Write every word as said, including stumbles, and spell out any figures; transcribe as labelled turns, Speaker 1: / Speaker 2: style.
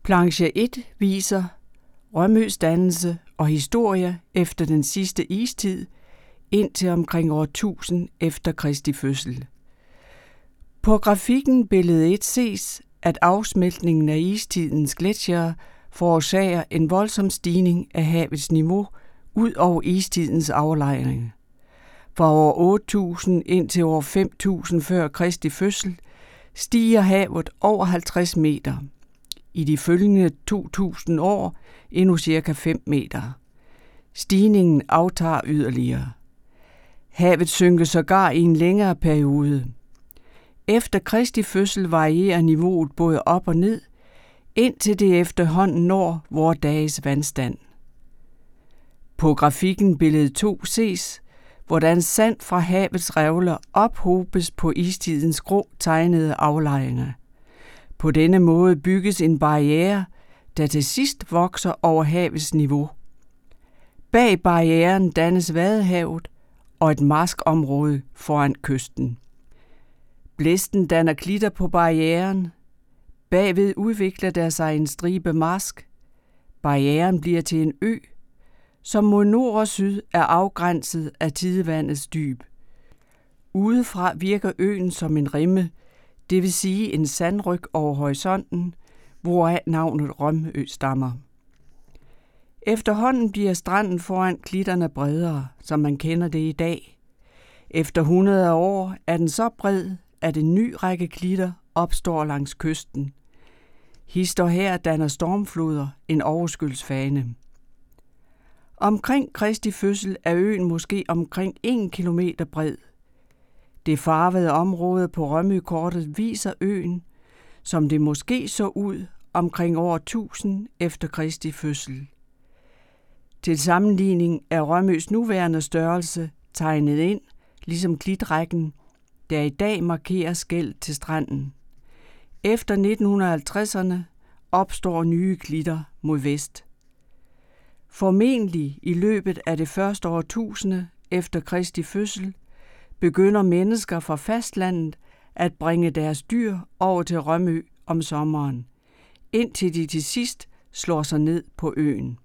Speaker 1: Planche et viser Rømøs dannelse og historie efter den sidste istid indtil omkring år tusind efter Kristi fødsel. På grafikken billede et ses, at afsmeltningen af istidens gletsjere forårsager en voldsom stigning af havets niveau ud over istidens aflejring. Fra år otte tusind indtil år fem tusind før Kristi fødsel stiger havet over halvtreds meter. I de følgende to tusind år endnu cirka fem meter. Stigningen aftager yderligere. Havet synker sågar i en længere periode. Efter Kristi fødsel varierer niveauet både op og ned, indtil det efterhånden når vore dages vandstand. På grafikken billede to ses, hvordan sand fra havets revler ophobes på istidens grå tegnede aflejringer. På denne måde bygges en barriere, der til sidst vokser over havets niveau. Bag barrieren dannes Vadehavet og et marskområde foran kysten. Blæsten danner klitter på barrieren. Bagved udvikler der sig en stribe marsk. Barrieren bliver til en ø, som mod nord og syd er afgrænset af tidevandets dyb. Udefra virker øen som en rimme, det vil sige en sandryg over horisonten, hvoraf navnet Rømø stammer. Efterhånden bliver stranden foran klitterne bredere, som man kender det i dag. Efter hundrede år er den så bred, at en ny række klitter opstår langs kysten. Hist og her danner stormfloder en overskyldsfane. Omkring Kristi fødsel er øen måske omkring en kilometer bred. Det farvede område på Rømøkortet viser øen, som det måske så ud omkring år tusind efter Kristi fødsel. Til sammenligning er Rømøs nuværende størrelse tegnet ind, ligesom klitrækken, der i dag markerer skel til stranden. Efter nitten halvtredserne opstår nye klitter mod vest. Formentlig i løbet af det første årtusinde efter Kristi fødsel begynder mennesker fra fastlandet at bringe deres dyr over til Rømø om sommeren, indtil de til sidst slår sig ned på øen.